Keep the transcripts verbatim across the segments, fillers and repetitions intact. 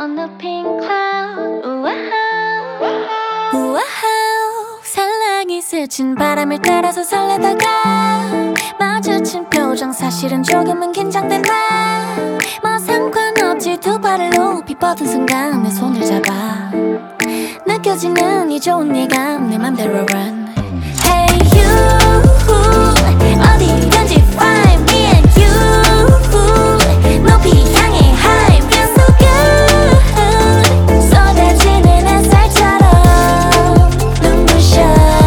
on the pink cloud. 우와우 우와우 살랑이 스친 바람을 따라서 설레다가 마주친 표정 사실은 조금은 긴장된다. 뭐 상관없지 두 발을 높이 뻗은 순간 내 손을 잡아 느껴지는 이 좋은 예감 내 맘대로 run. Hey you 어디든지 find me and you 높이 향해 high feel so good 쏟아지는 햇살처럼 눈부셔.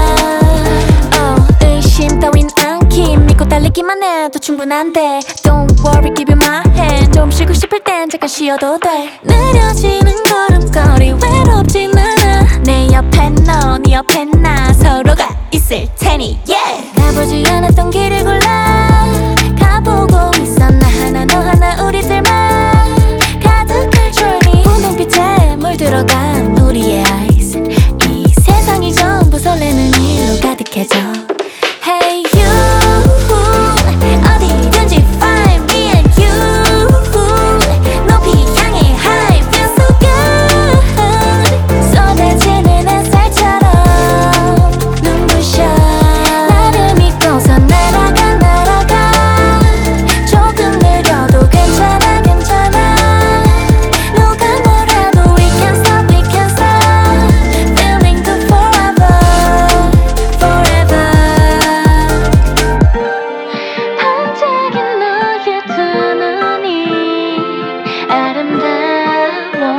oh, 의심 따윈 않기 믿고 달리기만 해도 충분한데 Don't worry give you my hand 좀 쉬고 싶을 땐 잠깐 쉬어도 돼. 느려지는 걸음걸이 외롭진 않아 내 옆에 너 네 옆에 나 서로가 있을 테니 yeah. 가보지 않았던 길을 골라 가보고 있어 나 하나 너 하나 우리들만 가득할 journey 분홍빛에 물들어간 우리의 eyes 이 세상이 전부 설레는 일로 가득해져. Hey you 어디든지 find me and you 높이 향해 high feel so good 쏟아지는 햇살처럼 눈부셔. 나를 믿고서 날아가 날아가 조금 느려도 괜찮아 괜찮아 누가 뭐라도 we can't stop we can't stop feeling good forever forever. 반짝인 너의 두 눈이 아름다워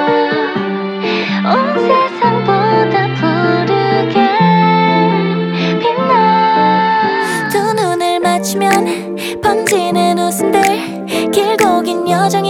온 세상보다 푸르게 빛나. 두 눈을 맞추면 번지는 웃음들 길고 긴 여정